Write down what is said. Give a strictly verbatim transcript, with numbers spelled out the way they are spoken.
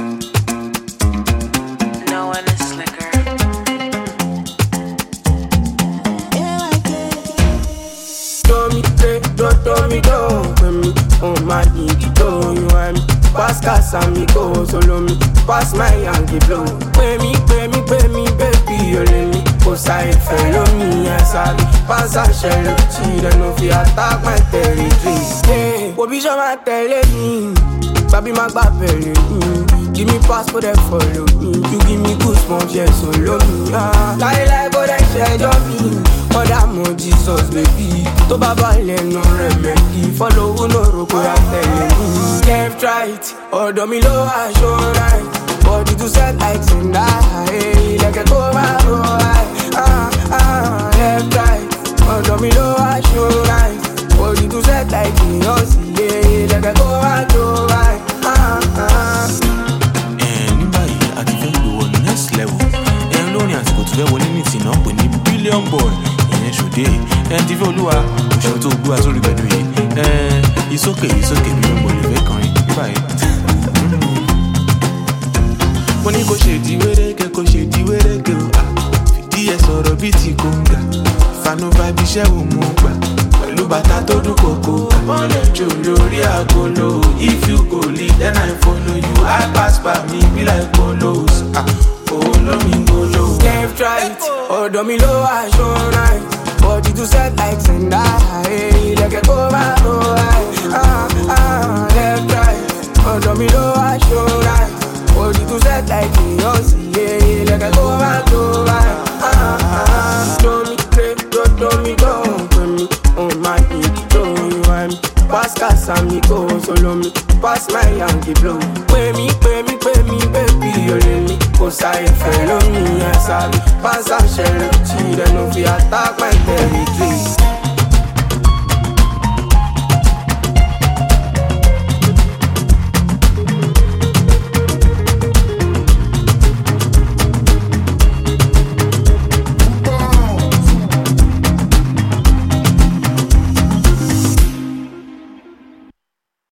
No one is slicker. Do me, pray, don't do me, don't pay me. Oh my, you do you want me? Pass gas and me go solo me. Pass my Yankee blow. Pay me, pay me, pay me, baby, you let me. Cause I follow me, yes I be. Pass and shell up, she don't know if you attack my territory. Hey, what be your man telling me? Baby, my baby, give me passport and follow me. You give me goosebumps, yes, solo me. Ah, lie like God, I share your me. Oh, that more Jesus, baby. To Baba, no remedy. Follow who no roko, I'm telling me. Left, right, or do me low, I show right. Body to set like tonight. Hey, like a go, I go, ah, ah, left, right, or do me low, I show right. Body to set like Beyonce. Hey, like a go, I go, ah, ah. ní báyìí a ti fẹ́ gbé wọ next level. ẹn lórin àsìkò tó fẹ́ wọlé ní tìǹà pè ní billion boy ìyẹn ṣòdè ẹn ti fẹ́ olúwa òṣèlú tó gbúra sórí gbẹ̀dọ̀ yìí ẹn ìsókè ìsókè billion boy lè fẹ́ kọrin ní báyìí. mo ní kó ṣe di wéréke kó ṣe di wéréke o fìdí ẹ sọ̀rọ̀ bíi ti kóńgà fanu vibe iṣẹ́ wo mo gbà pẹ̀lú bàtà tó dún kòkó wọ́n lè jò lórí àgolo. If you go lead then I follow you. I pass by me be like polos. Ah, follow me go low. Left, right, or do me low, I show right. Body to set like Zendaya. Hey, like a go, I go, ah, ah, left, right, or do me low, I show right. Body to set like Beyonce. Hey, like a go, I go, ah, ah, do me, pray, don't do me, don't pay me. Oh my, you do you want me? Pass gas and me go solo me. Pass my Yankee blow. Pay me, pay me, pay me, baby, you let me. Cause I follow me, yes I be. Pass and shell up, she don't know if you attack my territory.